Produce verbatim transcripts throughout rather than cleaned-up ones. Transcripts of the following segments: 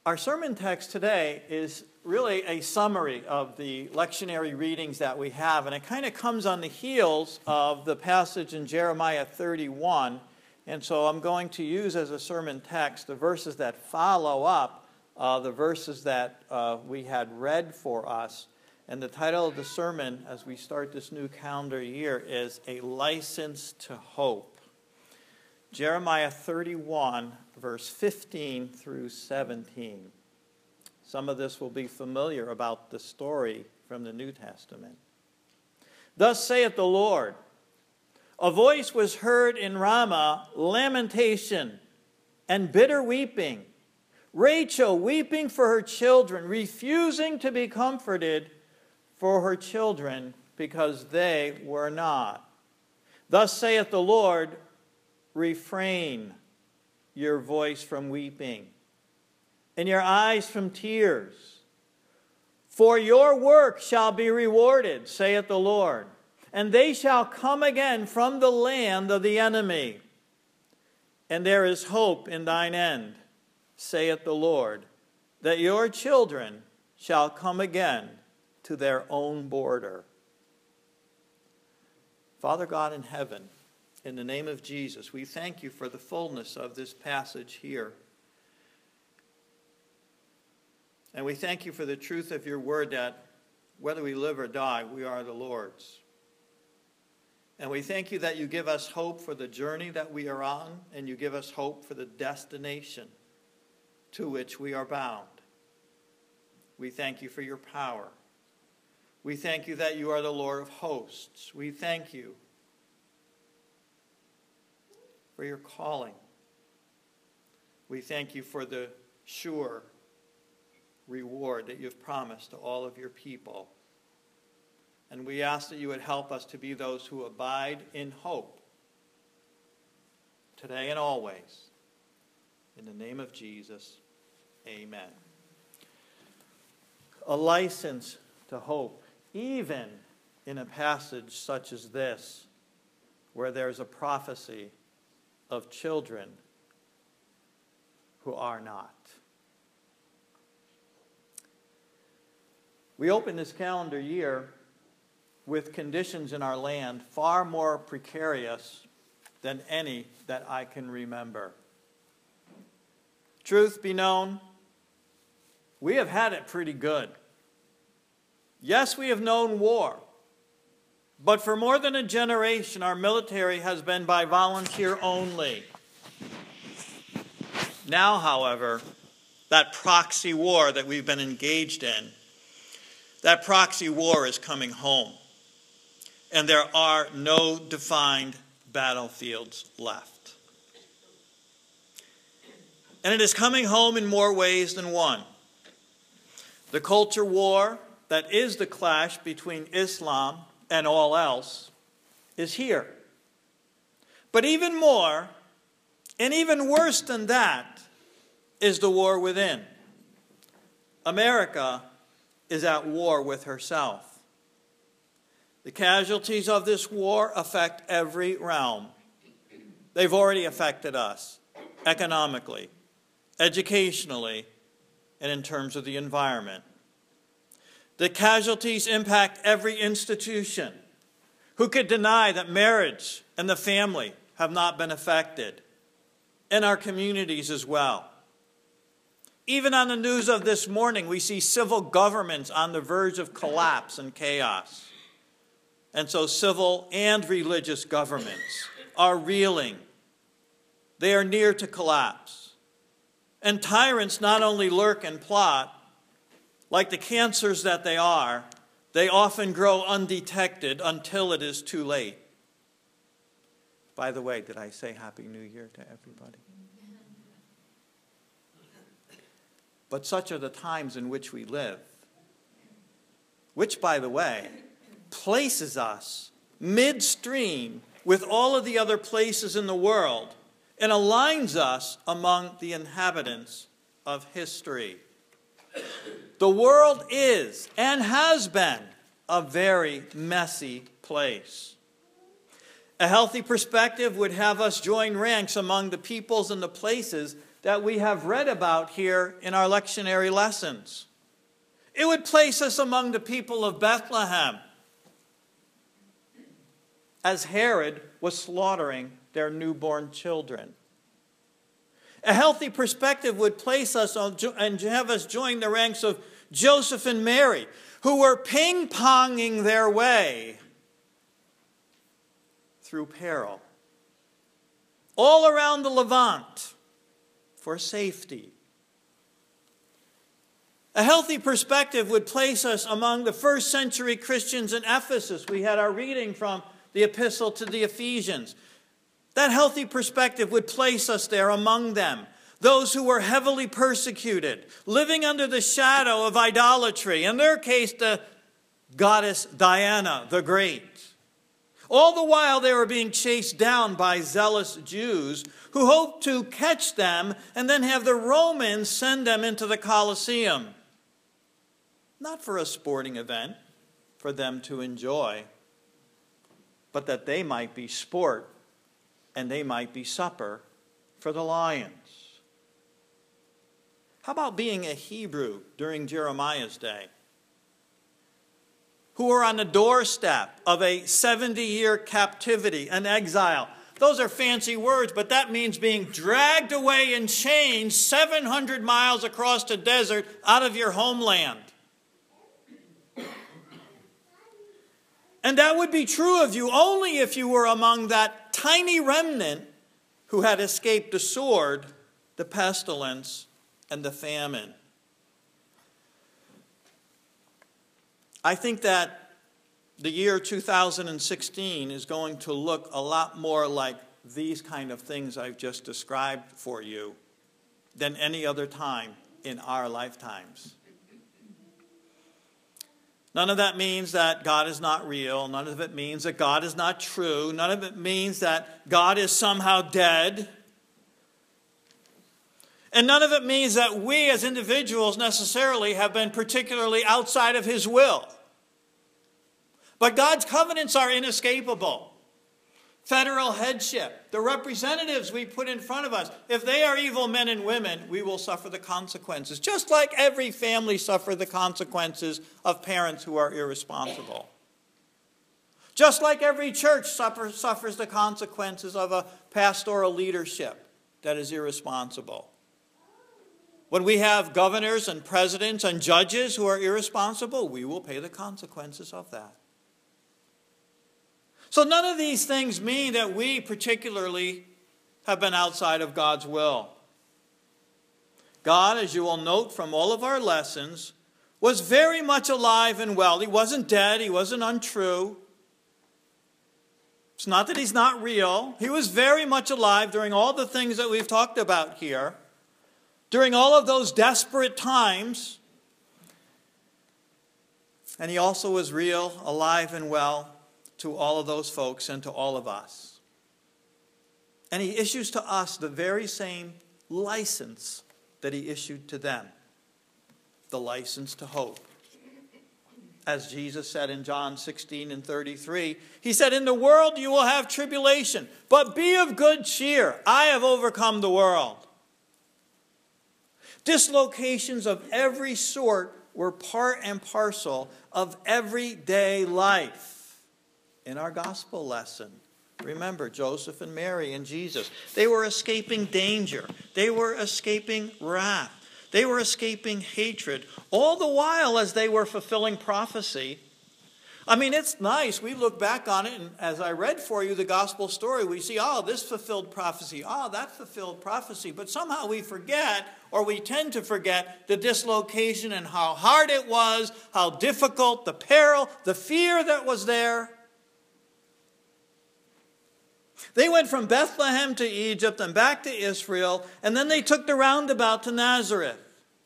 Our sermon text today is really a summary of the lectionary readings that we have, and it kind of comes on the heels of the passage in Jeremiah thirty-one, and so I'm going to use as a sermon text the verses that follow up uh, the verses that uh, we had read for us, and the title of the sermon as we start this new calendar year is A License to Hope. Jeremiah thirty-one, verse fifteen through seventeen. Some of this will be familiar about the story from the New Testament. Thus saith the Lord, a voice was heard in Ramah, lamentation and bitter weeping, Rachel weeping for her children, refusing to be comforted for her children because they were not. Thus saith the Lord, refrain your voice from weeping and your eyes from tears. For your work shall be rewarded, saith the Lord, and they shall come again from the land of the enemy. And there is hope in thine end, saith the Lord, that your children shall come again to their own border. Father God in heaven, in the name of Jesus, we thank you for the fullness of this passage here. And we thank you for the truth of your word that whether we live or die, we are the Lord's. And we thank you that you give us hope for the journey that we are on, and you give us hope for the destination to which we are bound. We thank you for your power. We thank you that you are the Lord of hosts. We thank you for your calling. We thank you for the sure reward that you've promised to all of your people. And we ask that you would help us to be those who abide in hope today and always. In the name of Jesus, amen. A license to hope, even in a passage such as this, where there's a prophecy of children who are not. We open this calendar year with conditions in our land far more precarious than any that I can remember. Truth be known, we have had it pretty good. Yes, we have known war, but for more than a generation, our military has been by volunteer only. Now, however, that proxy war that we've been engaged in, that proxy war is coming home, and there are no defined battlefields left. And it is coming home in more ways than one. The culture war that is the clash between Islam and all else is here. But even more, and even worse than that, is the war within. America is at war with herself. The casualties of this war affect every realm. They've already affected us economically, educationally, and in terms of the environment. The casualties impact every institution. Who could deny that marriage and the family have not been affected? And our communities as well. Even on the news of this morning, we see civil governments on the verge of collapse and chaos. And so civil and religious governments are reeling. They are near to collapse. And tyrants not only lurk and plot, like the cancers that they are, they often grow undetected until it is too late. By the way, did I say Happy New Year to everybody? But such are the times in which we live, which, by the way, places us midstream with all of the other places in the world and aligns us among the inhabitants of history. The world is and has been a very messy place. A healthy perspective would have us join ranks among the peoples and the places that we have read about here in our lectionary lessons. It would place us among the people of Bethlehem as Herod was slaughtering their newborn children. A healthy perspective would place us on, and have us join the ranks of Joseph and Mary, who were ping-ponging their way through peril, all around the Levant for safety. A healthy perspective would place us among the first century Christians in Ephesus. We had our reading from the epistle to the Ephesians. That healthy perspective would place us there among them, those who were heavily persecuted, living under the shadow of idolatry, in their case, the goddess Diana the Great. All the while they were being chased down by zealous Jews who hoped to catch them and then have the Romans send them into the Colosseum. Not for a sporting event for them to enjoy, but that they might be sport and they might be supper for the lions. How about being a Hebrew during Jeremiah's day, who were on the doorstep of a seventy-year captivity, an exile? Those are fancy words, but that means being dragged away in chains seven hundred miles across the desert out of your homeland. And that would be true of you only if you were among that tiny remnant who had escaped the sword, the pestilence, and the famine. I think that the year two thousand sixteen is going to look a lot more like these kind of things I've just described for you than any other time in our lifetimes. None of that means that God is not real. None of it means that God is not true. None of it means that God is somehow dead. And none of it means that we as individuals necessarily have been particularly outside of His will. But God's covenants are inescapable. Federal headship, the representatives we put in front of us, if they are evil men and women, we will suffer the consequences. Just like every family suffers the consequences of parents who are irresponsible. Just like every church suffer, suffers the consequences of a pastoral leadership that is irresponsible. When we have governors and presidents and judges who are irresponsible, we will pay the consequences of that. So none of these things mean that we particularly have been outside of God's will. God, as you will note from all of our lessons, was very much alive and well. He wasn't dead. He wasn't untrue. It's not that He's not real. He was very much alive during all the things that we've talked about here. During all of those desperate times. And He also was real, alive and well to all of those folks and to all of us. And He issues to us the very same license that He issued to them. The license to hope. As Jesus said in John sixteen and thirty-three, He said, "In the world you will have tribulation, but be of good cheer. I have overcome the world." Dislocations of every sort were part and parcel of everyday life. In our gospel lesson, remember Joseph and Mary and Jesus. They were escaping danger. They were escaping wrath. They were escaping hatred. All the while as they were fulfilling prophecy. I mean, it's nice. We look back on it, and as I read for you the gospel story, we see, oh, this fulfilled prophecy. Oh, that fulfilled prophecy. But somehow we forget, or we tend to forget, the dislocation and how hard it was, how difficult, the peril, the fear that was there. They went from Bethlehem to Egypt and back to Israel, and then they took the roundabout to Nazareth.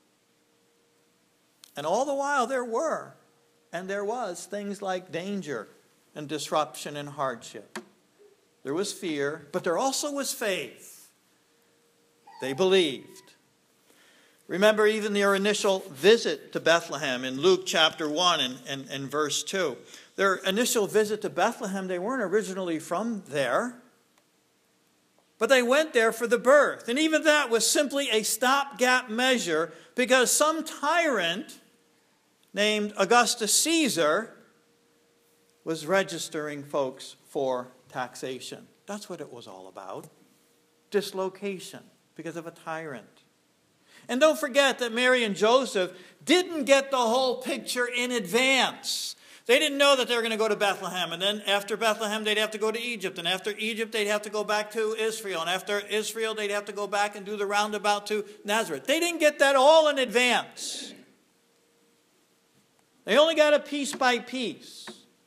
And all the while there were, and there was, things like danger and disruption and hardship. There was fear, but there also was faith. They believed. Remember even their initial visit to Bethlehem in Luke chapter one and, and, and verse two. Their initial visit to Bethlehem, they weren't originally from there. But they went there for the birth. And even that was simply a stopgap measure because some tyrant named Augustus Caesar was registering folks for taxation. That's what it was all about. Dislocation because of a tyrant. And don't forget that Mary and Joseph didn't get the whole picture in advance. They didn't know that they were going to go to Bethlehem. And then after Bethlehem, they'd have to go to Egypt. And after Egypt, they'd have to go back to Israel. And after Israel, they'd have to go back and do the roundabout to Nazareth. They didn't get that all in advance. They only got it piece by piece.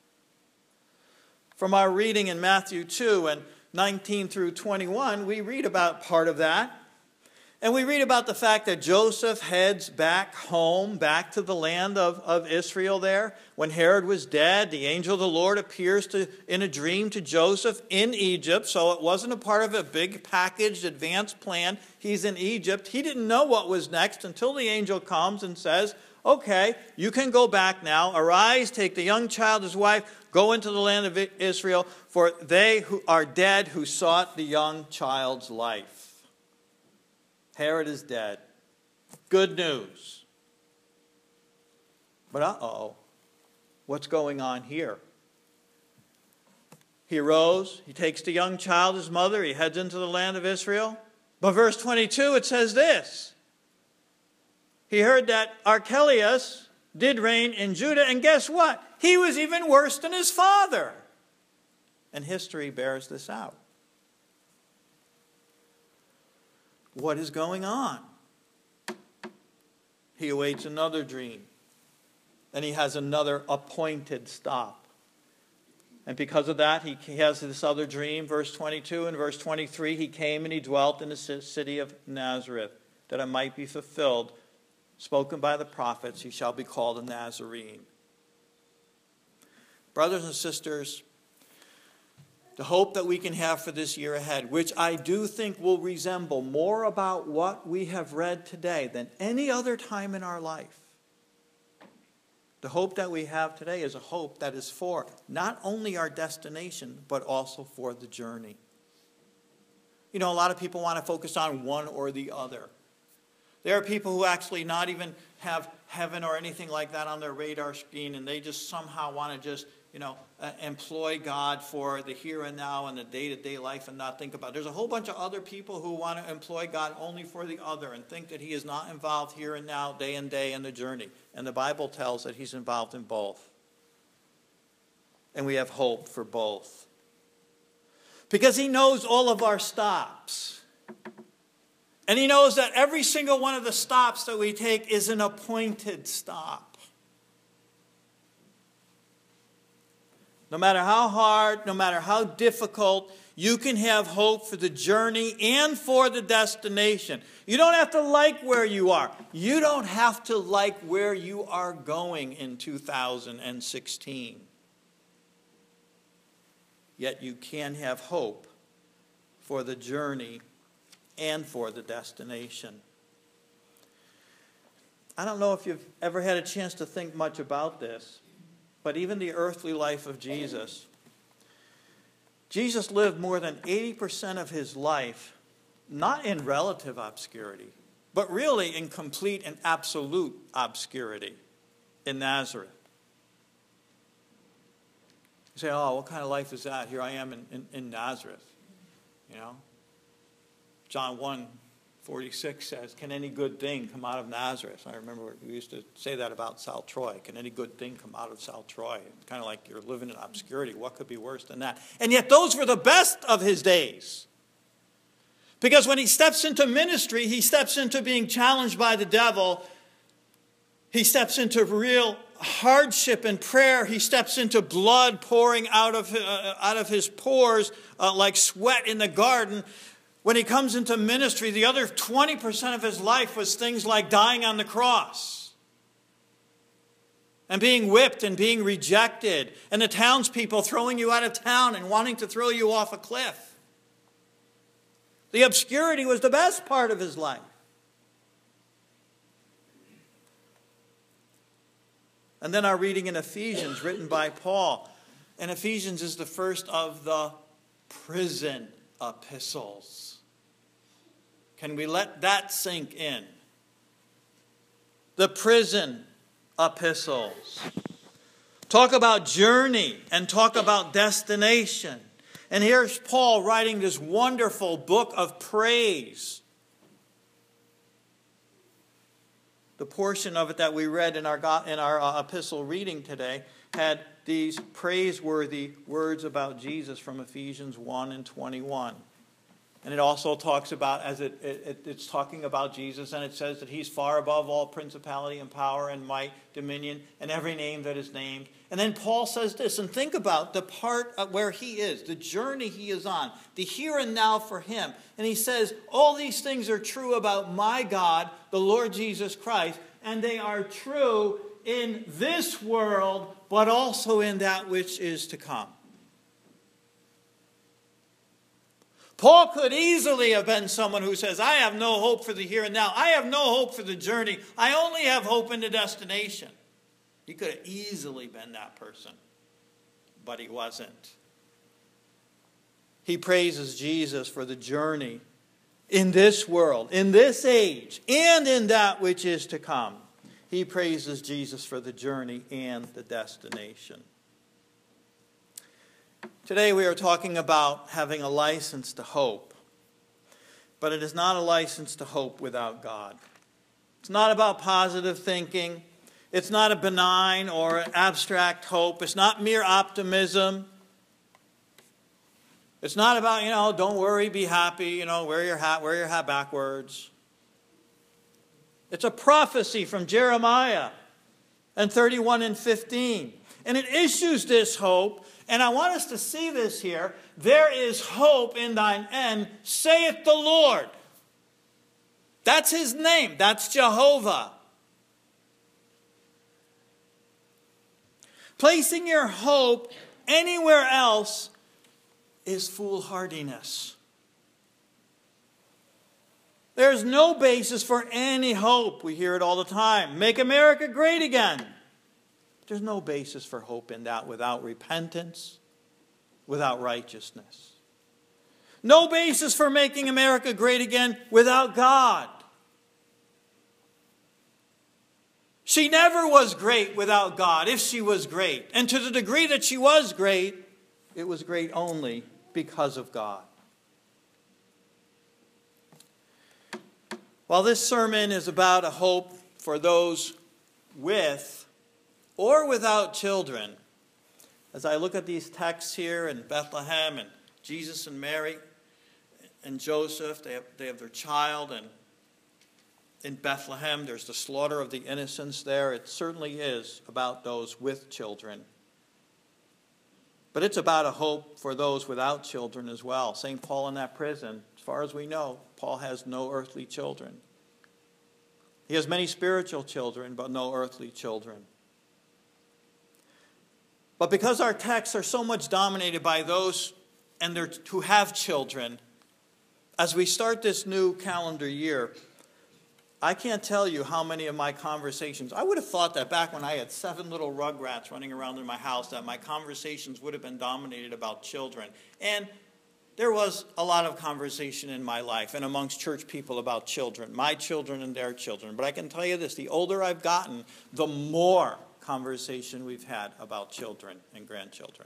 From our reading in Matthew two and nineteen through twenty-one, we read about part of that. And we read about the fact that Joseph heads back home, back to the land of, of Israel there. When Herod was dead, the angel of the Lord appears to, in a dream to Joseph in Egypt. So it wasn't a part of a big packaged advanced plan. He's in Egypt. He didn't know what was next until the angel comes and says, okay, you can go back now. Arise, take the young child, his wife, go into the land of Israel, for they who are dead who sought the young child's life. Herod is dead. Good news. But uh-oh, what's going on here? He arose, he takes the young child, his mother, he heads into the land of Israel. But verse twenty-two, it says this. He heard that Archelaus did reign in Judah, and guess what? He was even worse than his father. And history bears this out. What is going on? He awaits another dream. And he has another appointed stop. And because of that, he has this other dream, verse twenty-two and verse twenty-three. He came and he dwelt in the city of Nazareth, that it might be fulfilled, spoken by the prophets, he shall be called a Nazarene. Brothers and sisters, the hope that we can have for this year ahead, which I do think will resemble more about what we have read today than any other time in our life. The hope that we have today is a hope that is for not only our destination, but also for the journey. You know, a lot of people want to focus on one or the other. There are people who actually not even have heaven or anything like that on their radar screen, and they just somehow want to just, you know, uh, employ God for the here and now and the day-to-day life and not think about it. There's a whole bunch of other people who want to employ God only for the other and think that he is not involved here and now, day and day in the journey. And the Bible tells that he's involved in both. And we have hope for both. Because he knows all of our stops. And he knows that every single one of the stops that we take is an appointed stop. No matter how hard, no matter how difficult, you can have hope for the journey and for the destination. You don't have to like where you are. You don't have to like where you are going in two thousand sixteen. Yet you can have hope for the journey and for the destination. I don't know if you've ever had a chance to think much about this, but even the earthly life of Jesus, Jesus lived more than eighty percent of his life, not in relative obscurity, but really in complete and absolute obscurity in Nazareth. You say, oh, what kind of life is that? Here I am in, in, in Nazareth, you know. John one forty-six says, can any good thing come out of Nazareth? I remember we used to say that about South Troy. Can any good thing come out of South Troy? It's kind of like you're living in obscurity. What could be worse than that? And yet those were the best of his days. Because when he steps into ministry, he steps into being challenged by the devil. He steps into real hardship and prayer. He steps into blood pouring out of, uh, out of his pores uh, like sweat in the garden. When he comes into ministry, the other twenty percent of his life was things like dying on the cross and being whipped and being rejected and the townspeople throwing you out of town and wanting to throw you off a cliff. The obscurity was the best part of his life. And then our reading in Ephesians, written by Paul. And Ephesians is the first of the prison epistles. Can we let that sink in? The prison epistles. Talk about journey and talk about destination. And here's Paul writing this wonderful book of praise. The portion of it that we read in our, in our uh, epistle reading today had these praiseworthy words about Jesus from Ephesians one and twenty-one. And it also talks about, as it, it, it's talking about Jesus, and it says that he's far above all principality and power and might, dominion, and every name that is named. And then Paul says this, and think about the part where he is, the journey he is on, the here and now for him. And he says, all these things are true about my God, the Lord Jesus Christ, and they are true in this world, but also in that which is to come. Paul could easily have been someone who says, I have no hope for the here and now. I have no hope for the journey. I only have hope in the destination. He could have easily been that person, but he wasn't. He praises Jesus for the journey in this world, in this age, and in that which is to come. He praises Jesus for the journey and the destination. Today we are talking about having a license to hope. But it is not a license to hope without God. It's not about positive thinking. It's not a benign or abstract hope. It's not mere optimism. It's not about, you know, don't worry, be happy, you know, wear your hat, wear your hat backwards. It's a prophecy from Jeremiah and thirty-one and fifteen. And it issues this hope. And I want us to see this here. There is hope in thine end, saith the Lord. That's his name. That's Jehovah. Placing your hope anywhere else is foolhardiness. There's no basis for any hope. We hear it all the time. Make America great again. There's no basis for hope in that without repentance, without righteousness. No basis for making America great again without God. She never was great without God, if she was great. And to the degree that she was great, it was great only because of God. While this sermon is about a hope for those with or without children, as I look at these texts here in Bethlehem and Jesus and Mary and Joseph, they have, they have their child, and in Bethlehem there's the slaughter of the innocents there. It certainly is about those with children. But it's about a hope for those without children as well. Saint Paul in that prison, as far as we know, Paul has no earthly children. He has many spiritual children, but no earthly children. But because our texts are so much dominated by those and their, who have children, as we start this new calendar year, I can't tell you how many of my conversations, I would have thought that back when I had seven little rugrats running around in my house, that my conversations would have been dominated about children. And there was a lot of conversation in my life and amongst church people about children, my children and their children. But I can tell you this, the older I've gotten, the more conversation we've had about children and grandchildren.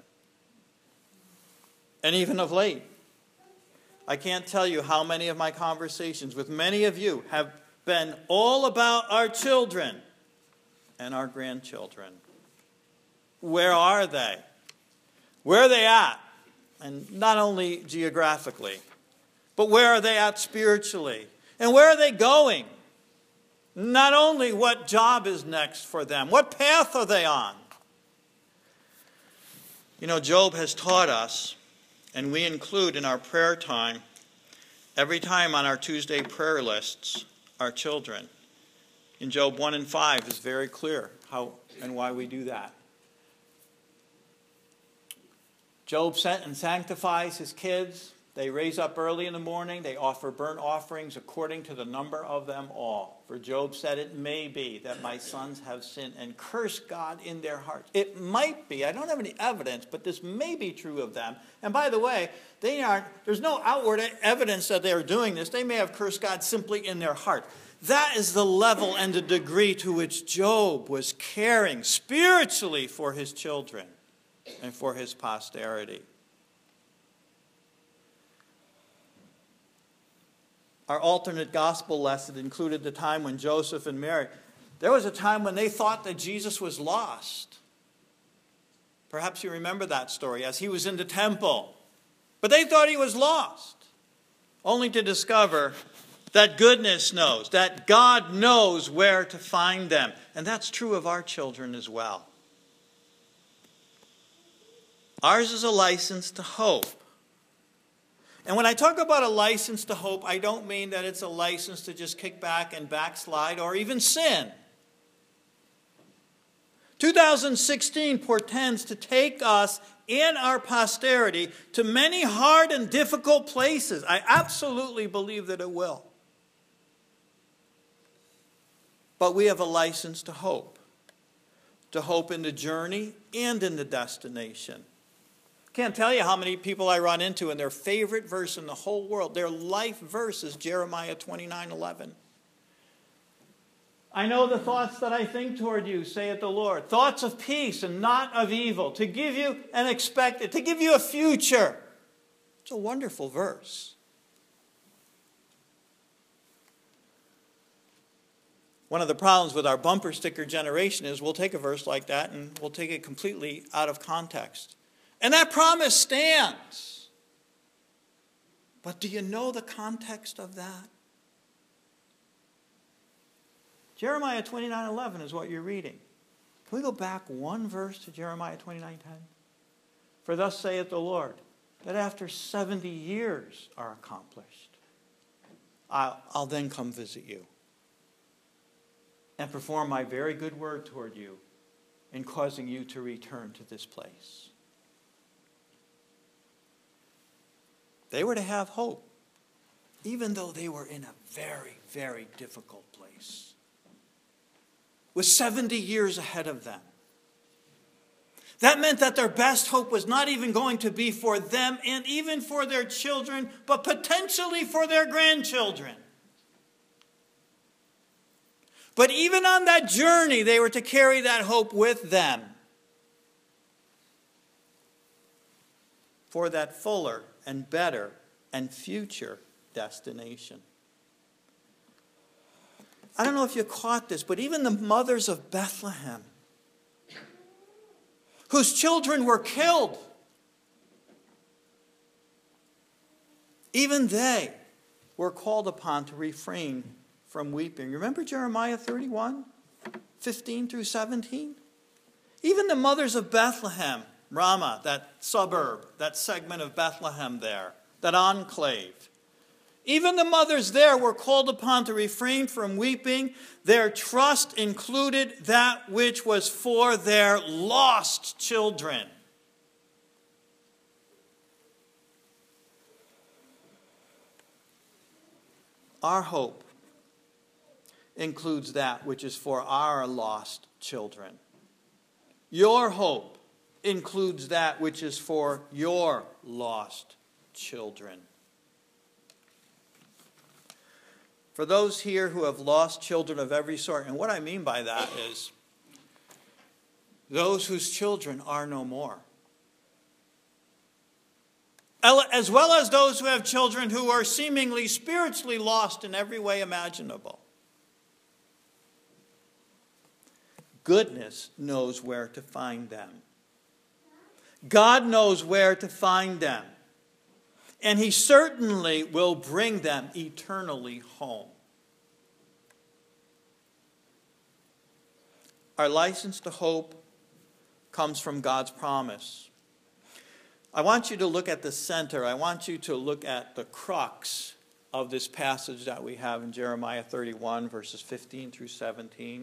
And even of late, I can't tell you how many of my conversations with many of you have been all about our children and our grandchildren. Where are they? Where are they at? And not only geographically, but where are they at spiritually? And where are they going? Not only what job is next for them, what path are they on? You know, Job has taught us, and we include in our prayer time, every time on our Tuesday prayer lists, our children. In Job one and five is very clear how and why we do that. Job sent and sanctifies his kids, They raise up early in the morning. They offer burnt offerings according to the number of them all. For Job said, it may be that my sons have sinned and cursed God in their hearts. It might be. I don't have any evidence, but this may be true of them. And by the way, they aren't, there's no outward evidence that they are doing this. They may have cursed God simply in their heart. That is the level and the degree to which Job was caring spiritually for his children and for his posterity. Our alternate gospel lesson included the time when Joseph and Mary, there was a time when they thought that Jesus was lost. Perhaps you remember that story as he was in the temple. But they thought he was lost, only to discover that goodness knows, that God knows where to find them. And that's true of our children as well. Ours is a license to hope. And when I talk about a license to hope, I don't mean that it's a license to just kick back and backslide or even sin. two thousand sixteen portends to take us and our posterity to many hard and difficult places. I absolutely believe that it will. But we have a license to hope. To hope in the journey and in the destination. Can't tell you how many people I run into and their favorite verse in the whole world, their life verse is Jeremiah twenty-nine eleven. I know the thoughts that I think toward you, saith the Lord. Thoughts of peace and not of evil, to give you an expected, to give you a future. It's a wonderful verse. One of the problems with our bumper sticker generation is we'll take a verse like that and we'll take it completely out of context. And that promise stands. But do you know the context of that? Jeremiah twenty-nine eleven is what you're reading. Can we go back one verse to Jeremiah twenty-nine ten? For thus saith the Lord, that after seventy years are accomplished, I'll, I'll then come visit you and perform my very good word toward you in causing you to return to this place. They were to have hope, even though they were in a very, very difficult place, with seventy years ahead of them. That meant that their best hope was not even going to be for them and even for their children, but potentially for their grandchildren. But even on that journey, they were to carry that hope with them for that fuller and better and future destination. I don't know if you caught this, but even the mothers of Bethlehem, whose children were killed, even they were called upon to refrain from weeping. Remember Jeremiah thirty-one, fifteen through seventeen? Even the mothers of Bethlehem, Ramah, that suburb, that segment of Bethlehem there, that enclave. Even the mothers there were called upon to refrain from weeping. Their trust included that which was for their lost children. Our hope includes that which is for our lost children. Your hope includes that which is for your lost children. For those here who have lost children of every sort, and what I mean by that is those whose children are no more, as well as those who have children who are seemingly spiritually lost in every way imaginable. Goodness knows where to find them. God knows where to find them. And he certainly will bring them eternally home. Our license to hope comes from God's promise. I want you to look at the center. I want you to look at the crux of this passage that we have in Jeremiah thirty-one, verses fifteen through seventeen.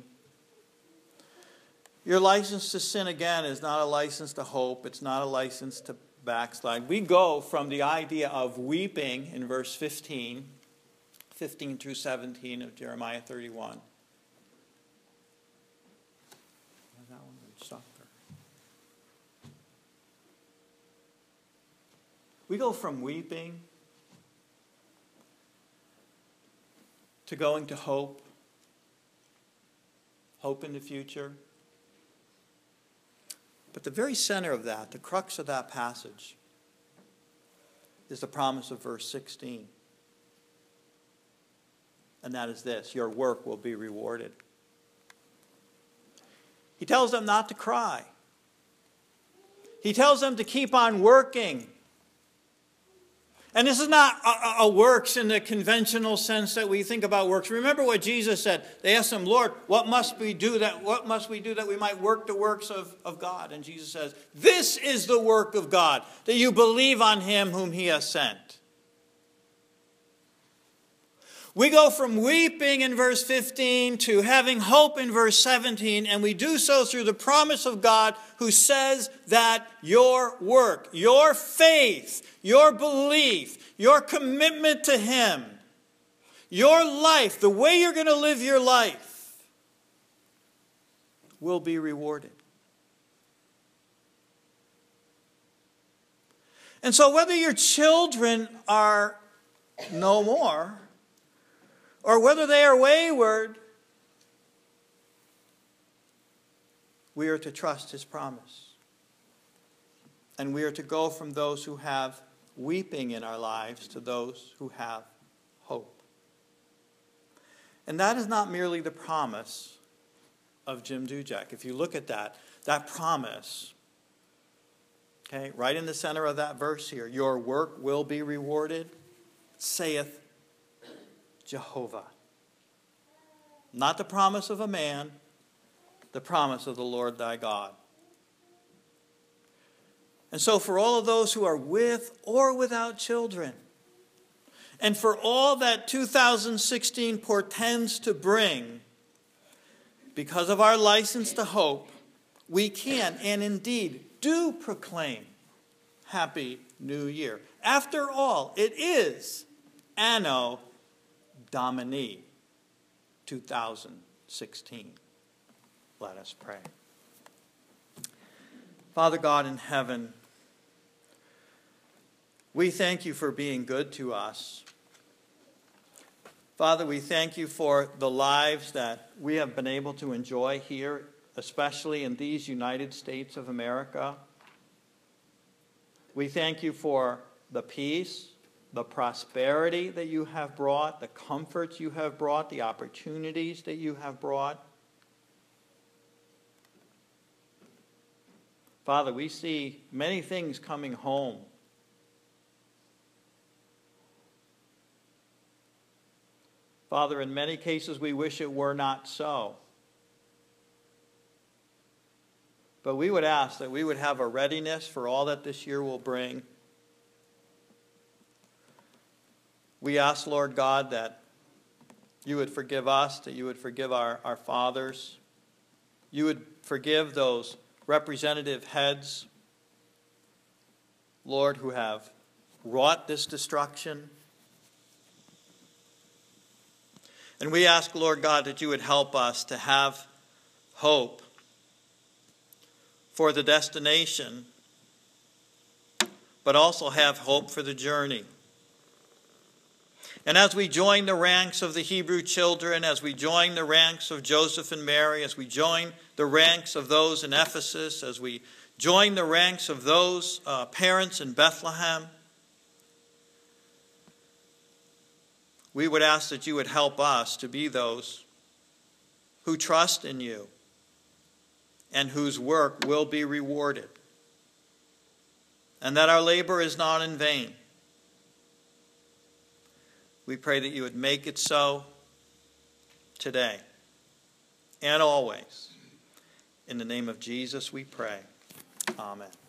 Your license to sin, again, is not a license to hope. It's not a license to backslide. We go from the idea of weeping in verse fifteen, fifteen through seventeen of Jeremiah thirty-one. That one would stop there. We go from weeping to going to hope, hope in the future. But the very center of that, the crux of that passage, is the promise of verse sixteen. And that is this: your work will be rewarded. He tells them not to cry. He tells them to keep on working. And this is not a, a works in the conventional sense that we think about works. Remember what Jesus said. They asked him, Lord, what must we do that, what must we do that we might work the works of, of God? And Jesus says, this is the work of God, that you believe on him whom he has sent. We go from weeping in verse fifteen to having hope in verse seventeen, and we do so through the promise of God who says that your work, your faith, your belief, your commitment to him, your life, the way you're going to live your life, will be rewarded. And so whether your children are no more, or whether they are wayward, we are to trust his promise. And we are to go from those who have weeping in our lives to those who have hope. And that is not merely the promise of Jim Dujek. If you look at that, that promise, okay, right in the center of that verse here, your work will be rewarded, saith Jehovah. Not the promise of a man, the promise of the Lord thy God. And so for all of those who are with or without children, and for all that two thousand sixteen portends to bring, because of our license to hope, we can and indeed do proclaim Happy New Year. After all, it is Anno Domini two thousand sixteen. Let us pray. Father God in heaven, we thank you for being good to us. Father, we thank you for the lives that we have been able to enjoy here, especially in these United States of America. We thank you for the peace, the prosperity that you have brought, the comforts you have brought, the opportunities that you have brought. Father, we see many things coming home. Father, in many cases we wish it were not so. But we would ask that we would have a readiness for all that this year will bring. We ask, Lord God, that you would forgive us, that you would forgive our, our fathers. You would forgive those representative heads, Lord, who have wrought this destruction. And we ask, Lord God, that you would help us to have hope for the destination, but also have hope for the journey. And as we join the ranks of the Hebrew children, as we join the ranks of Joseph and Mary, as we join the ranks of those in Ephesus, as we join the ranks of those uh, parents in Bethlehem, we would ask that you would help us to be those who trust in you and whose work will be rewarded, and that our labor is not in vain. We pray that you would make it so today and always. In the name of Jesus we pray. Amen.